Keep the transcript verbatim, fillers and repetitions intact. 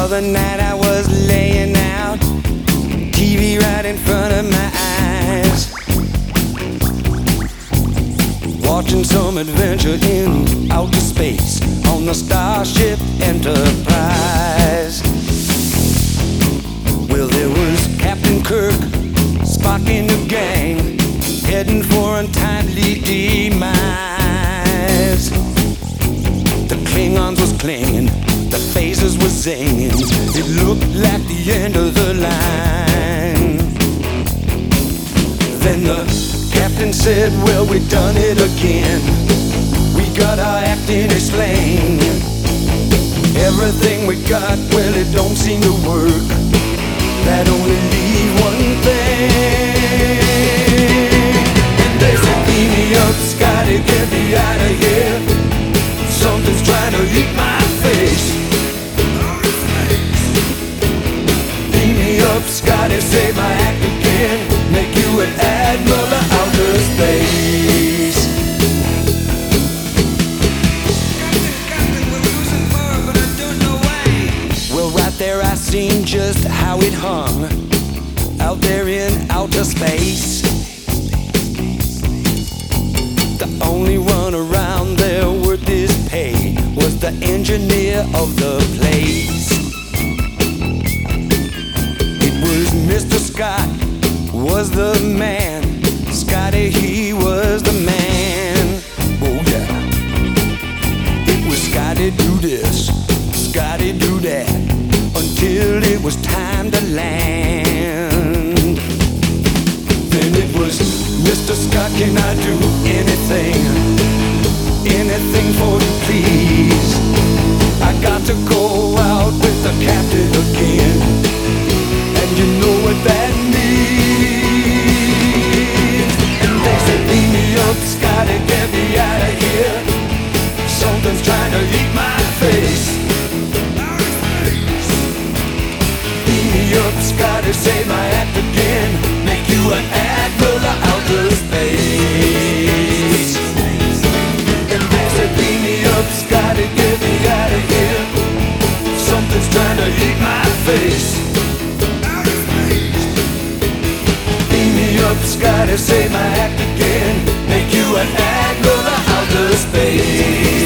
Other night I was laying out, T V right in front of my eyes, watching some adventure in outer space on the Starship Enterprise. Well, there was Captain Kirk, Spock and the gang, heading for untimely demise. The Klingons was clinging, the phasers were zinging. It looked like the end of the line. Then the captain said, well, we done it again. We got our act in a sling. Everything we got, well, it don't seem to work. That only leave one thing. And they said, beam me up, Scotty, get me out of here. Something's trying to eat my face. Beam me up, Scotty, say my act again. Make you an admiral of outer space. Captain, Captain, we're losing more, but I don't know why. Well, right there I seen just how it hung out there in outer space. The only one around there worth his pay was the engineer of the place. It was Mister Scott, was the man. Scotty, he was the man. Oh yeah. It was Scotty do this, Scotty do that, until it was time to land. Then it was, Mister Scott, can I do anything? Anything for you, please. I got to go out with the captain again, and you know what that means. And they said, beam me up, Scotty, get me out of here. Something's trying to eat my face. Beam me up, Scotty, say my act again. Make you an admiral of outer space. And they said, beam me up, Scotty, get me out of here. Something's trying to eat my face. Beam me up, Scotty, say my act again. Make you an admiral of outer space.